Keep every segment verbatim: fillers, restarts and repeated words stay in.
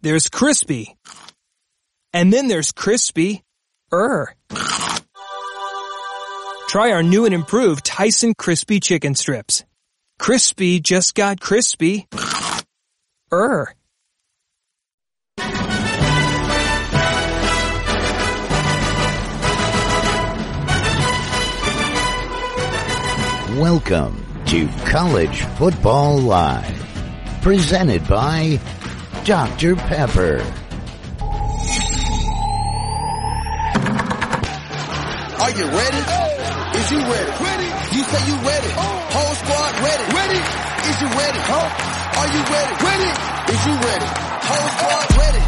There's crispy. And then there's crispy-er. Try our new and improved Tyson Crispy Chicken Strips. Crispy just got crispy-er. Welcome to College Football Live, presented by Doctor Pepper. Are you ready? Is you ready? Ready. You say you ready. Whole squad ready. Ready. Is you ready? Huh? Are you ready? Ready. Is you ready? Whole squad ready.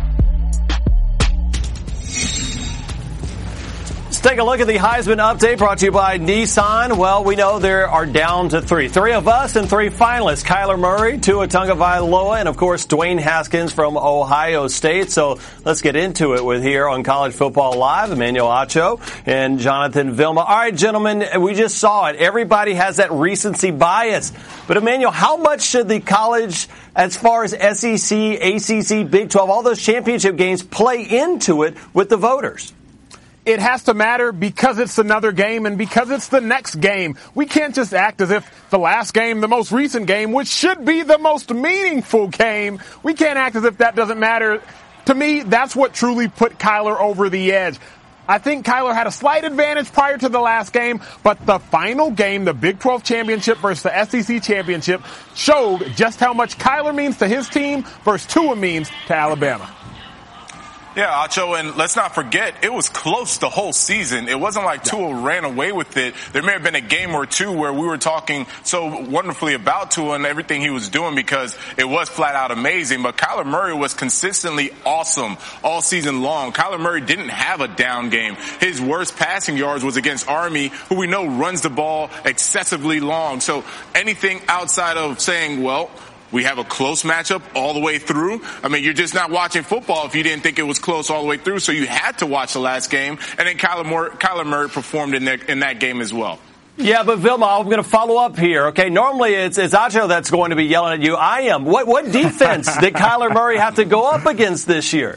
Let's take a look at the Heisman update brought to you by Nissan. Well, we know there are down to three. Three of us and three finalists. Kyler Murray, Tua Tagovailoa, and of course Dwayne Haskins from Ohio State. So let's get into it with here on College Football Live, Emmanuel Acho and Jonathan Vilma. All right, gentlemen, we just saw it. Everybody has that recency bias. But Emmanuel, how much should the college, as far as S E C, A C C, Big twelve, all those championship games play into it with the voters? It has to matter because it's another game and because it's the next game. We can't just act as if the last game, the most recent game, which should be the most meaningful game, we can't act as if that doesn't matter. To me, that's what truly put Kyler over the edge. I think Kyler had a slight advantage prior to the last game, but the final game, the Big twelve championship versus the S E C championship, showed just how much Kyler means to his team versus Tua means to Alabama. Yeah, Acho, and let's not forget, it was close the whole season. It wasn't like Tua ran away with it. There may have been a game or two where we were talking so wonderfully about Tua and everything he was doing because it was flat out amazing. But Kyler Murray was consistently awesome all season long. Kyler Murray didn't have a down game. His worst passing yards was against Army, who we know runs the ball excessively long. So anything outside of saying, well, we have a close matchup all the way through. I mean, you're just not watching football if you didn't think it was close all the way through. So you had to watch the last game. And then Kyler Murray, Kyler Murray performed in that, in that game as well. Yeah, but Vilma, I'm going to follow up here. Okay, normally it's, it's Acho that's going to be yelling at you. I am. What, what defense did Kyler Murray have to go up against this year?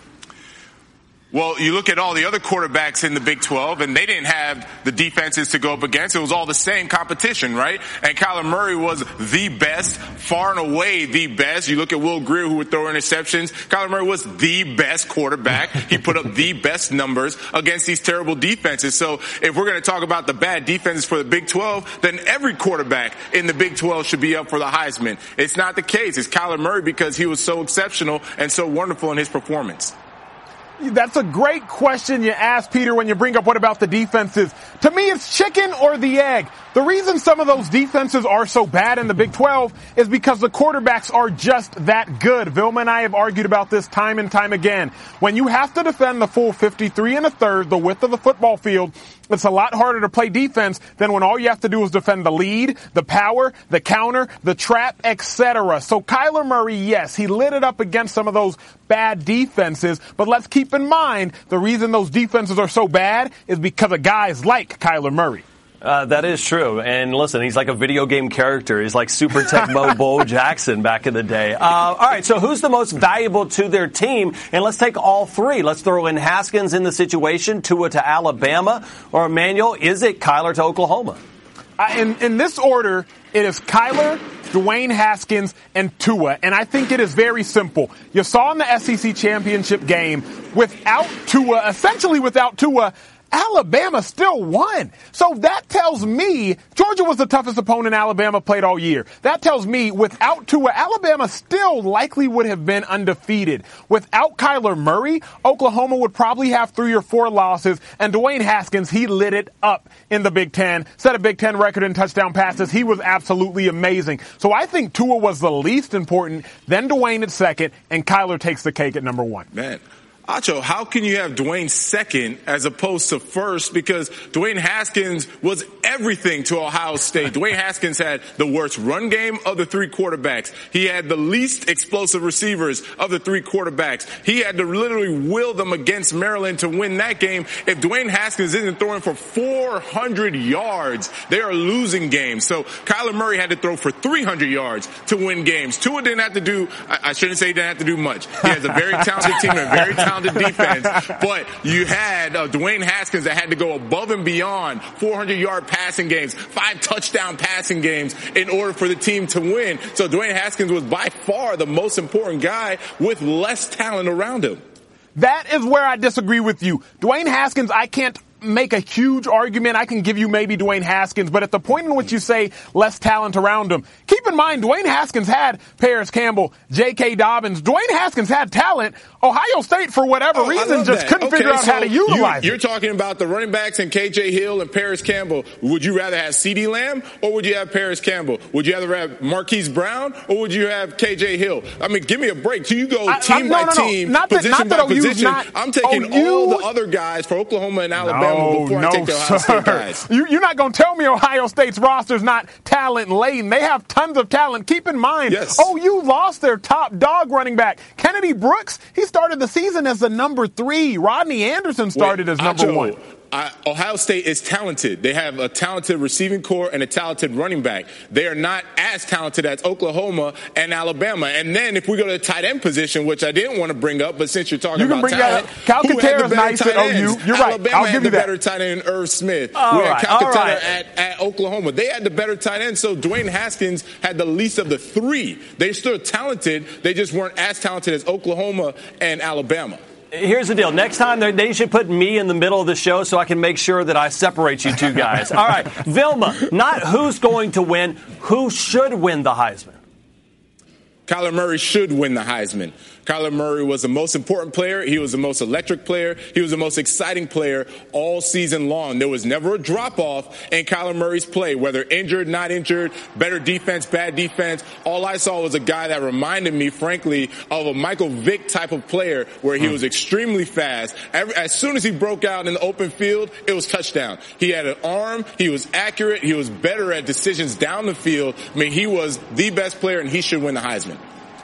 Well, you look at all the other quarterbacks in the Big twelve, and they didn't have the defenses to go up against. It was all the same competition, right? And Kyler Murray was the best, far and away the best. You look at Will Grier, who would throw interceptions. Kyler Murray was the best quarterback. He put up the best numbers against these terrible defenses. So if we're going to talk about the bad defenses for the Big twelve, then every quarterback in the Big twelve should be up for the Heisman. It's not the case. It's Kyler Murray because he was so exceptional and so wonderful in his performance. That's a great question you ask, Peter, when you bring up what about the defenses. To me, it's chicken or the egg. The reason some of those defenses are so bad in the Big twelve is because the quarterbacks are just that good. Vilma and I have argued about this time and time again. When you have to defend the full fifty-three and a third, the width of the football field, it's a lot harder to play defense than when all you have to do is defend the lead, the power, the counter, the trap, et cetera. So Kyler Murray, yes, he lit it up against some of those bad defenses, but let's keep in mind the reason those defenses are so bad is because of guys like Kyler Murray. Uh, that is true. And listen, he's like a video game character. He's like Super Tecmo Bo Jackson back in the day. Uh, all right, so who's the most valuable to their team? And let's take all three. Let's throw in Haskins in the situation, Tua to Alabama, or Emmanuel, is it Kyler to Oklahoma? Uh, in, in this order, it is Kyler, Dwayne Haskins, and Tua. And I think it is very simple. You saw in the S E C championship game, without Tua, essentially without Tua, Alabama still won. So that tells me Georgia was the toughest opponent Alabama played all year. That tells me without Tua, Alabama still likely would have been undefeated. Without Kyler Murray, Oklahoma would probably have three or four losses. And Dwayne Haskins, he lit it up in the Big Ten. Set a Big Ten record in touchdown passes. He was absolutely amazing. So I think Tua was the least important, then Dwayne at second, and Kyler takes the cake at number one. Man. Acho, how can you have Dwayne second as opposed to first? Because Dwayne Haskins was everything to Ohio State. Dwayne Haskins had the worst run game of the three quarterbacks. He had the least explosive receivers of the three quarterbacks. He had to literally will them against Maryland to win that game. If Dwayne Haskins isn't throwing for four hundred yards, they are losing games. So Kyler Murray had to throw for three hundred yards to win games. Tua didn't have to do, I, I shouldn't say he didn't have to do much. He has a very talented team and a very talented defense, but you had uh, Dwayne Haskins that had to go above and beyond four hundred yard passing games, five touchdown passing games in order for the team to win. So Dwayne Haskins was by far the most important guy with less talent around him. That is where I disagree with you. Dwayne Haskins, I can't make a huge argument. I can give you maybe Dwayne Haskins, but at the point in which you say less talent around him, keep in mind Dwayne Haskins had Paris Campbell, J K. Dobbins. Dwayne Haskins had talent. Ohio State, for whatever oh, reason, just that. couldn't okay, figure out so how to utilize you, You're it. talking about the running backs and K J. Hill and Paris Campbell. Would you rather have CeeDee Lamb or would you have Paris Campbell? Would you rather have Marquise Brown or would you have K J. Hill? I mean, give me a break. Do you go I, team I, no, by no, no. team, not that, position not by that position? Not, I'm taking O U, all the other guys for Oklahoma and Alabama no, before no, I take the Ohio sir. State guys. You, you're not going to tell me Ohio State's roster's not talent-laden. They have tons of talent. Keep in mind, yes. O U lost their top dog running back. Kennedy Brooks, he started the season as the number three. Rodney Anderson started Wait, as number Acho, one. I, Ohio State is talented. They have a talented receiving core and a talented running back. They are not as talented as Oklahoma and Alabama. And then if we go to the tight end position, which I didn't want to bring up, but since you're talking you can about bring talent, Cal who had the Katerra's better nice tight at O U. ends? You're right. Alabama I'll had give the you that. better tight end than Irv Smith. All we had right, Cal all Katerra right. at, at Oklahoma. They had the better tight end. So Dwayne Haskins had the least of the three. They're still talented. They just weren't as talented as Oklahoma and Alabama. Here's the deal. Next time, they should put me in the middle of the show so I can make sure that I separate you two guys. All right, Vilma, not who's going to win, who should win the Heisman? Kyler Murray should win the Heisman. Kyler Murray was the most important player. He was the most electric player. He was the most exciting player all season long. There was never a drop-off in Kyler Murray's play, whether injured, not injured, better defense, bad defense. All I saw was a guy that reminded me, frankly, of a Michael Vick type of player where he was extremely fast. As soon as he broke out in the open field, it was touchdown. He had an arm. He was accurate. He was better at decisions down the field. I mean, he was the best player, and he should win the Heisman.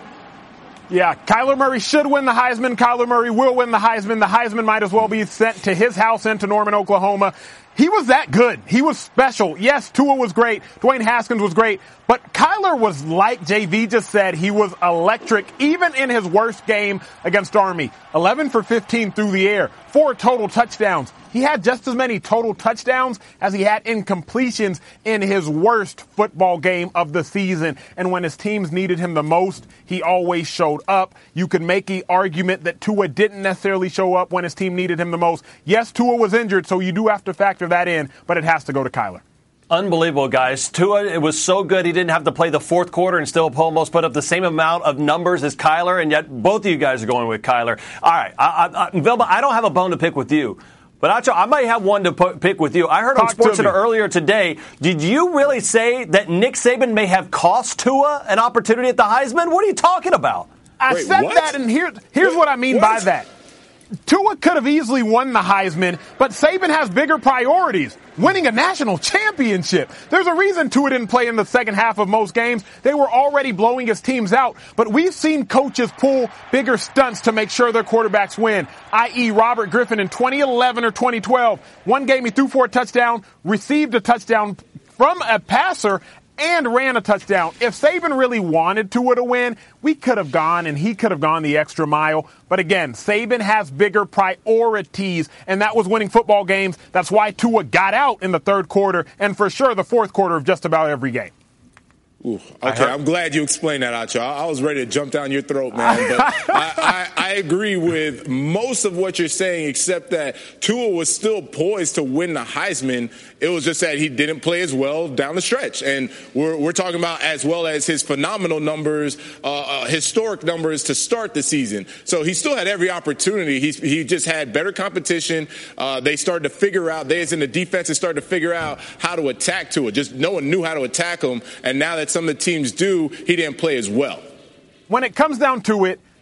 Yeah, Kyler Murray should win the Heisman. Kyler Murray will win the Heisman. The Heisman might as well be sent to his house into Norman, Oklahoma. He was that good. He was special. Yes, Tua was great. Dwayne Haskins was great. But Kyler was, like J V just said, he was electric even in his worst game against Army. eleven for fifteen through the air. Four total touchdowns. He had just as many total touchdowns as he had incompletions in his worst football game of the season. And when his teams needed him the most, he always showed up. You could make the argument that Tua didn't necessarily show up when his team needed him the most. Yes, Tua was injured, so you do have to factor that in, but it has to go to Kyler. Unbelievable, guys. Tua, it was so good he didn't have to play the fourth quarter and still almost put up the same amount of numbers as Kyler, and yet both of you guys are going with Kyler. All right, I, I, I, Vilma, I don't have a bone to pick with you, but Acho, I might have one to put, pick with you. I heard Talk on SportsCenter earlier today, did you really say that Nick Saban may have cost Tua an opportunity at the Heisman? What are you talking about? I Wait, said what? that, and here, here's what, what I mean what? by that. Tua could have easily won the Heisman, but Saban has bigger priorities. Winning a national championship. There's a reason Tua didn't play in the second half of most games. They were already blowing his teams out, but we've seen coaches pull bigger stunts to make sure their quarterbacks win, that is. Robert Griffin in twenty eleven or twenty twelve. One game he threw for a touchdown, received a touchdown from a passer, and ran a touchdown. If Saban really wanted Tua to win, we could have gone and he could have gone the extra mile. But again, Saban has bigger priorities, and that was winning football games. That's why Tua got out in the third quarter and for sure the fourth quarter of just about every game. Ooh, okay, I'm glad you explained that, Acho. I was ready to jump down your throat, man. But I, I, I agree with most of what you're saying, except that Tua was still poised to win the Heisman. It was just that he didn't play as well down the stretch. And we're, we're talking about as well as his phenomenal numbers, uh, uh, historic numbers to start the season. So he still had every opportunity. He, he just had better competition. Uh, they started to figure out, they as in the defense, started to figure out how to attack Tua. Just no one knew how to attack him. And now that some of the teams do, he didn't play as well. When it comes down to it,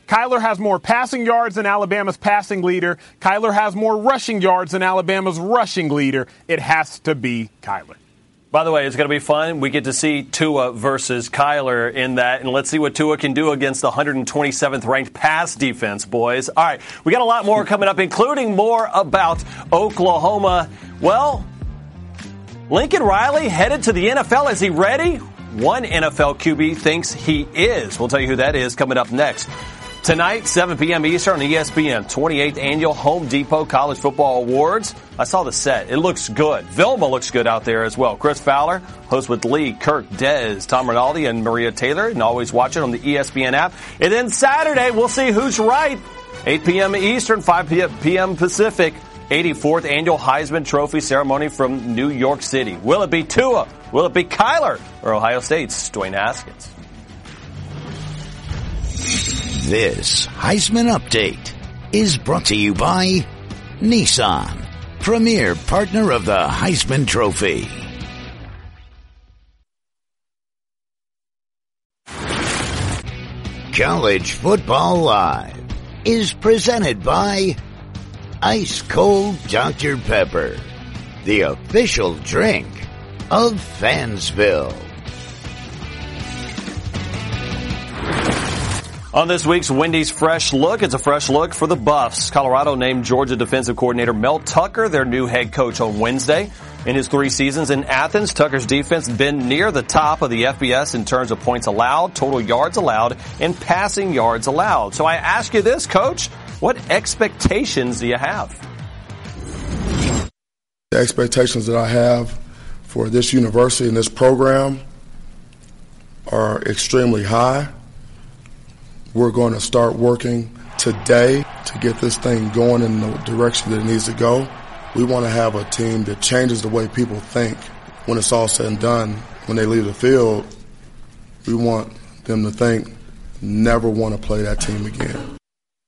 Kyler has more passing yards than Alabama's passing leader. Kyler has more rushing yards than Alabama's rushing leader. It has to be Kyler. By the way, it's going to be fun. We get to see Tua versus Kyler in that, and let's see what Tua can do against the one hundred twenty-seventh ranked pass defense, boys. All right, we got a lot more coming up, including more about Oklahoma. Well, Lincoln Riley headed to the N F L. Is he ready? One N F L Q B thinks he is. We'll tell you who that is coming up next. Tonight, seven p.m. Eastern on E S P N, twenty-eighth Annual Home Depot College Football Awards. I saw the set. It looks good. Vilma looks good out there as well. Chris Fowler, host with Lee, Kirk, Dez, Tom Rinaldi, and Maria Taylor. And always watch it on the E S P N app. And then Saturday, we'll see who's right. eight p.m. Eastern, five p.m. Pacific. eighty-fourth Annual Heisman Trophy Ceremony from New York City. Will it be Tua? Will it be Kyler? Or Ohio State's Dwayne Haskins? This Heisman Update is brought to you by Nissan, premier partner of the Heisman Trophy. College Football Live is presented by Ice Cold Doctor Pepper, the official drink of Fansville. On this week's Wendy's Fresh Look, it's a fresh look for the Buffs. Colorado named Georgia defensive coordinator Mel Tucker their new head coach on Wednesday. In his three seasons in Athens, Tucker's defense been near the top of the F B S in terms of points allowed, total yards allowed, and passing yards allowed. So I ask you this, Coach, what expectations do you have? The expectations that I have for this university and this program are extremely high. We're going to start working today to get this thing going in the direction that it needs to go. We want to have a team that changes the way people think when it's all said and done. When they leave the field, we want them to think, never want to play that team again.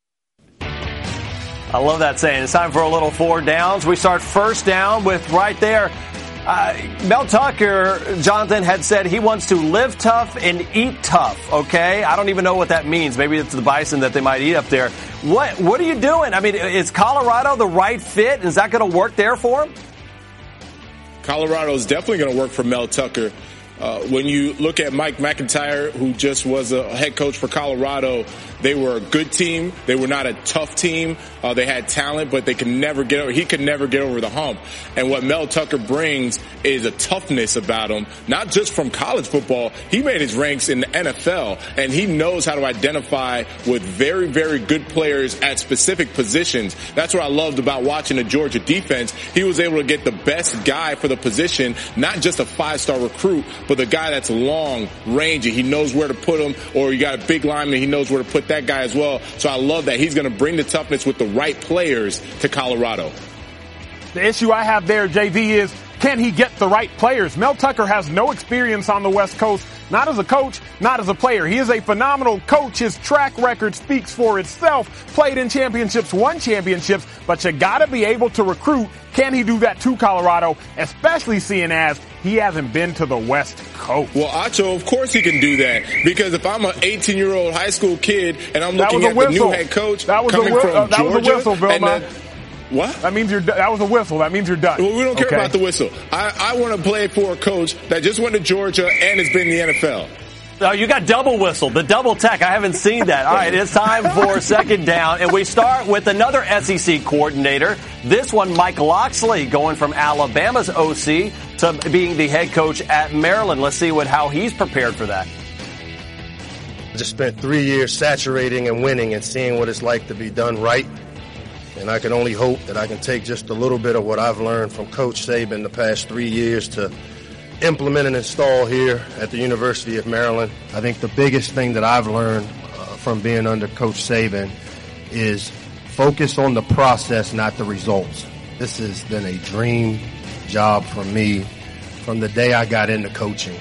I love that saying. It's time for a little four downs. We start first down with right there. Uh, Mel Tucker, Jonathan, had said he wants to live tough and eat tough, okay? I don't even know what that means. Maybe it's the bison that they might eat up there. What What are you doing? I mean, is Colorado the right fit? Is that going to work there for him? Colorado is definitely going to work for Mel Tucker. Uh, when you look at Mike McIntyre, who just was a head coach for Colorado, they were a good team. They were not a tough team. Uh, they had talent, but they could never get over, he could never get over the hump. And what Mel Tucker brings is a toughness about him, not just from college football. He made his ranks in the N F L, and he knows how to identify with very, very good players at specific positions. That's what I loved about watching the Georgia defense. He was able to get the best guy for the position, not just a five-star recruit, but the guy that's long, rangy. He knows where to put him, or you got a big lineman, he knows where to put that guy as well. So I love that he's going to bring the toughness with the right players to Colorado. The issue I have there, J V, is can he get the right players? Mel Tucker has no experience on the West Coast, not as a coach, not as a player. He is a phenomenal coach. His track record speaks for itself. Played in championships, won championships, but you got to be able to recruit. Can he do that to Colorado, especially seeing as he hasn't been to the West Coast? Well, Acho, of course he can do that, because if I'm an eighteen-year-old high school kid and I'm looking at the new head coach that was coming a, from uh, that Georgia, was a whistle, Bill, and then, what? That means you're. That was a whistle. That means you're done. Well, we don't care okay. about the whistle. I, I want to play for a coach that just went to Georgia and has been in the N F L. Oh, you got double whistle, the double tech. I haven't seen that. All right, it's time for second down, and we start with another S E C coordinator. This one, Mike Locksley, going from Alabama's O C to being the head coach at Maryland. Let's see what how he's prepared for that. I just spent three years saturating and winning and seeing what it's like to be done right. And I can only hope that I can take just a little bit of what I've learned from Coach Saban the past three years to implement and install here at the University of Maryland. I think the biggest thing that I've learned uh, from being under Coach Saban is focus on the process, not the results. This has been a dream job for me from the day I got into coaching.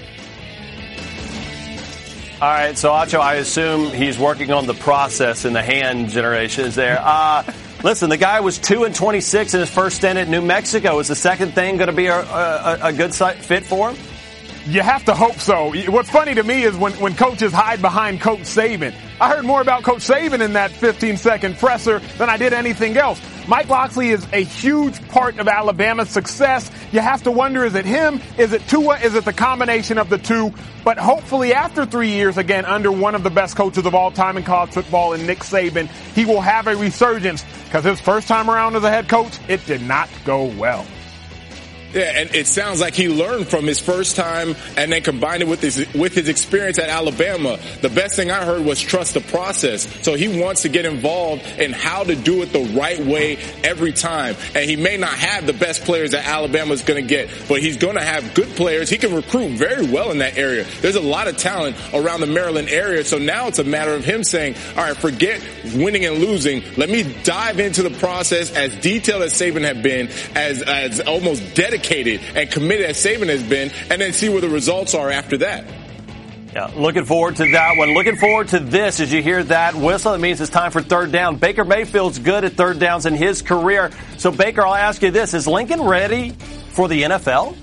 All right, so Acho, I assume he's working on the process in the hand generations there. Uh, listen, the guy was two and twenty-six in his first stint at New Mexico. Is the second thing going to be a, a, a good fit for him? You have to hope so. What's funny to me is when, when coaches hide behind Coach Saban. I heard more about Coach Saban in that fifteen-second presser than I did anything else. Mike Locksley is a huge part of Alabama's success. You have to wonder, is it him? Is it Tua? Is it the combination of the two? But hopefully after three years, again, under one of the best coaches of all time in college football in Nick Saban, he will have a resurgence because his first time around as a head coach, it did not go well. Yeah, and it sounds like he learned from his first time and then combined it with his with his experience at Alabama. The best thing I heard was trust the process. So he wants to get involved in how to do it the right way every time. And he may not have the best players that Alabama's going to get, but he's going to have good players. He can recruit very well in that area. There's a lot of talent around the Maryland area. So now it's a matter of him saying, all right, forget winning and losing. Let me dive into the process as detailed as Saban had been, as, as almost dedicated and committed as Saban has been, and then see where the results are after that. Yeah, looking forward to that one. Looking forward to this. As you hear that whistle, it means it's time for third down. Baker Mayfield's good at third downs in his career. So, Baker, I'll ask you this. Is Lincoln ready for the N F L?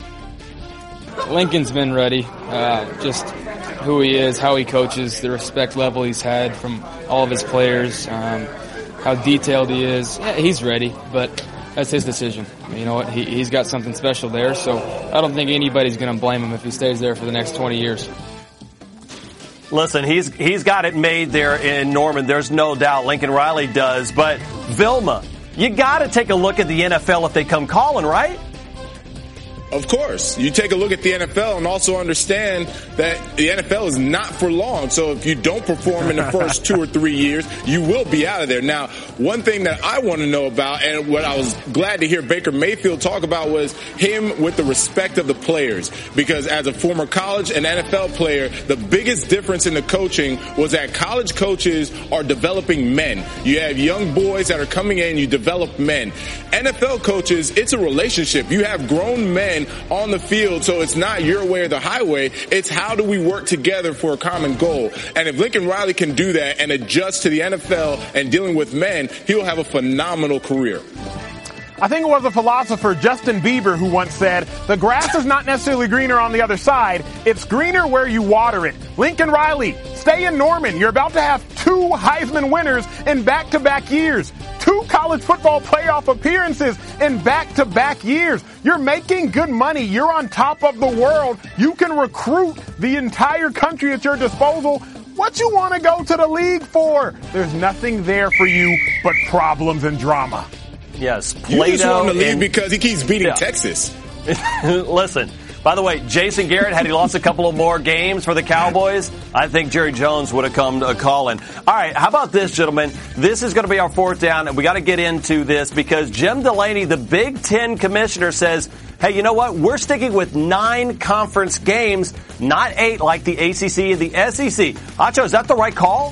Lincoln's been ready. Uh, just who he is, how he coaches, the respect level he's had from all of his players, um, how detailed he is. Yeah, he's ready, but that's his decision. You know what? He, he's got something special there, so I don't think anybody's going to blame him if he stays there for the next twenty years. Listen, he's he's got it made there in Norman. There's no doubt. Lincoln Riley does. But, Vilma, you got to take a look at the N F L if they come calling, right? Of course. You take a look at the N F L and also understand that the N F L is not for long. So if you don't perform in the first two or three years, you will be out of there. Now, one thing that I want to know about, and what I was glad to hear Baker Mayfield talk about, was him with the respect of the players. Because as a former college and N F L player, the biggest difference in the coaching was that college coaches are developing men. You have young boys that are coming in, you develop men. N F L coaches, it's a relationship. You have grown men on the field, so it's not your way or the highway. It's how do we work together for a common goal. And if Lincoln Riley can do that and adjust to the N F L and dealing with men, he'll have a phenomenal career. I think it was a philosopher, Justin Bieber, who once said, the grass is not necessarily greener on the other side. It's greener where you water it. Lincoln Riley, stay in Norman. You're about to have two Heisman winners in back-to-back years. Two college football playoff appearances in back-to-back years. You're making good money. You're on top of the world. You can recruit the entire country at your disposal. What you want to go to the league for? There's nothing there for you but problems and drama. Yes, Plato. You just want to leave and, because he keeps beating yeah. Texas. Listen, by the way, Jason Garrett, had he lost a couple of more games for the Cowboys, I think Jerry Jones would have come to calling. All right, how about this, gentlemen? This is going to be our fourth down, and we got to get into this because Jim Delaney, the Big Ten commissioner, says, hey, you know what? We're sticking with nine conference games, not eight like the A C C and the S E C. Acho, is that the right call?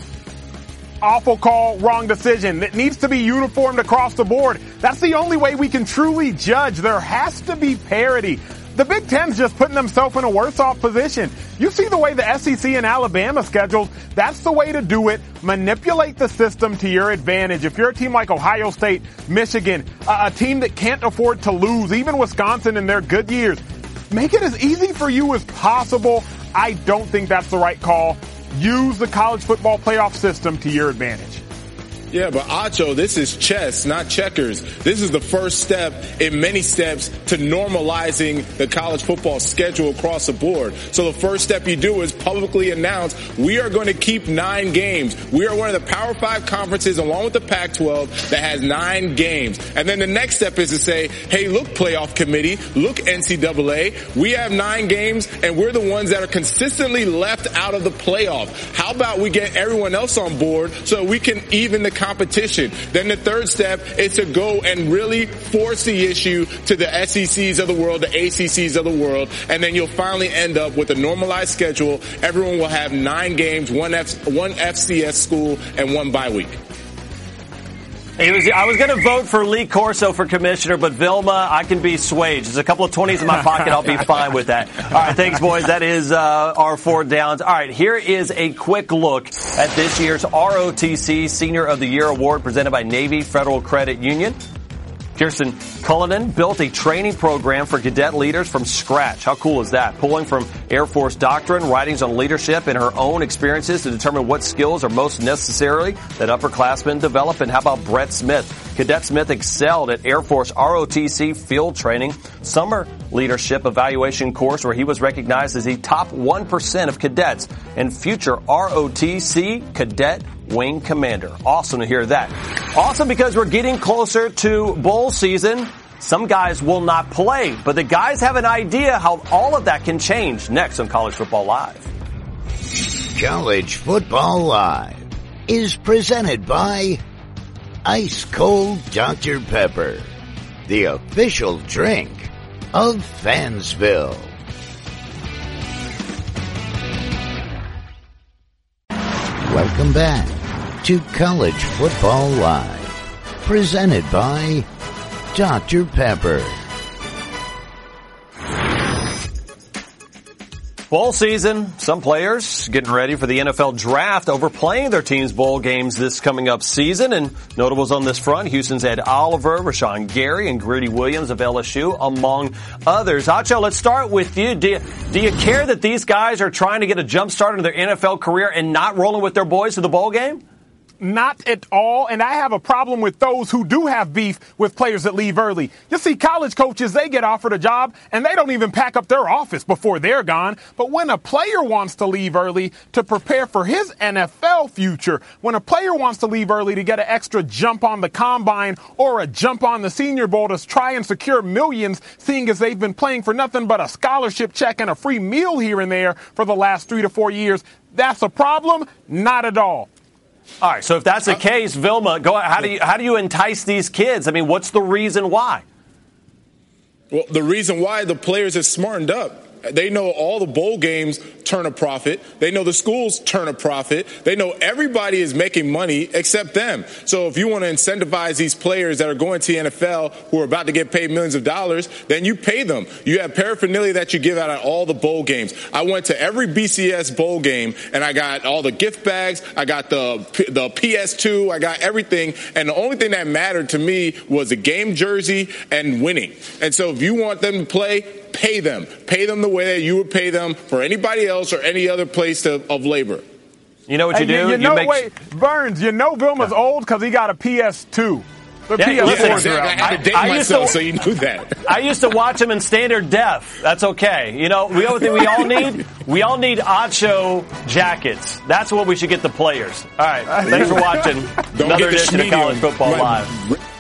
Awful call, wrong decision. It needs to be uniformed across the board. That's the only way we can truly judge. There has to be parity. The Big Ten's just putting themselves in a worse off position. You see the way the S E C and Alabama schedules, that's the way to do it. Manipulate the system to your advantage. If you're a team like Ohio State, Michigan, a, a team that can't afford to lose, even Wisconsin in their good years, make it as easy for you as possible. I don't think that's the right call. Use the college football playoff system to your advantage. Yeah, but Acho, this is chess, not checkers. This is the first step in many steps to normalizing the college football schedule across the board. So the first step you do is publicly announce we are going to keep nine games. We are one of the Power Five conferences along with the Pac twelve that has nine games. And then the next step is to say, hey, look, playoff committee, look, N C double A, we have nine games and we're the ones that are consistently left out of the playoff. How about we get everyone else on board so we can even the competition? Then the third step is to go and really force the issue to the S E Cs of the world, the A C Cs of the world, and then you'll finally end up with a normalized schedule. Everyone will have nine games, one F, one F C S school, and one bye week. It was, I was going to vote for Lee Corso for commissioner, but Vilma, I can be swayed. There's a couple of twenties in my pocket. I'll be fine with that. All right, thanks, boys. That is uh, our four downs. All right, here is a quick look at this year's R O T C Senior of the Year Award presented by Navy Federal Credit Union. Kirsten Cullinan built a training program for cadet leaders from scratch. How cool is that? Pulling from Air Force doctrine, writings on leadership, and her own experiences to determine what skills are most necessary that upperclassmen develop. And how about Brett Smith? Cadet Smith excelled at Air Force R O T C field training, summer leadership evaluation course where he was recognized as the top one percent of cadets and future R O T C cadet wing commander. Awesome to hear that. Awesome because we're getting closer to bowl season. Some guys will not play, but the guys have an idea how all of that can change. Next on College Football Live. College Football Live is presented by Ice Cold Doctor Pepper, the official drink of Fansville. Welcome back to College Football Live, presented by Doctor Pepper. Bowl season, some players getting ready for the N F L draft, overplaying their team's bowl games this coming up season. And notables on this front, Houston's Ed Oliver, Rashawn Gary, and Greedy Williams of L S U, among others. Acho, let's start with you. Do, you. do you care that these guys are trying to get a jump start in their N F L career and not rolling with their boys to the bowl game? Not at all, and I have a problem with those who do have beef with players that leave early. You see, college coaches, they get offered a job, and they don't even pack up their office before they're gone. But when a player wants to leave early to prepare for his N F L future, when a player wants to leave early to get an extra jump on the combine or a jump on the Senior Bowl to try and secure millions, seeing as they've been playing for nothing but a scholarship check and a free meal here and there for the last three to four years, that's a problem? Not at all. All right, so if that's the case, Vilma, go. How do you how do you entice these kids? I mean, what's the reason why? Well, the reason why the players have smartened up. They know all the bowl games turn a profit. They know the schools turn a profit. They know everybody is making money except them. So if you want to incentivize these players that are going to the N F L who are about to get paid millions of dollars, then you pay them. You have paraphernalia that you give out at all the bowl games. I went to every B C S bowl game, and I got all the gift bags. I got the the P S two. I got everything. And the only thing that mattered to me was the game jersey and winning. And so if you want them to play, pay them. Pay them the way that you would pay them for anybody else or any other place to, of labor. You know what you hey, do? You, you know, make... wait, Burns, you know Vilma's yeah. old because he got a P S two. The yeah, P S four listen, exactly. I had to date I, myself, I to, so you knew that. I used to watch him in standard def. That's okay. You know, we all, we all need we all need Acho jackets. That's what we should get the players. All right, thanks for watching another edition of College Football Live.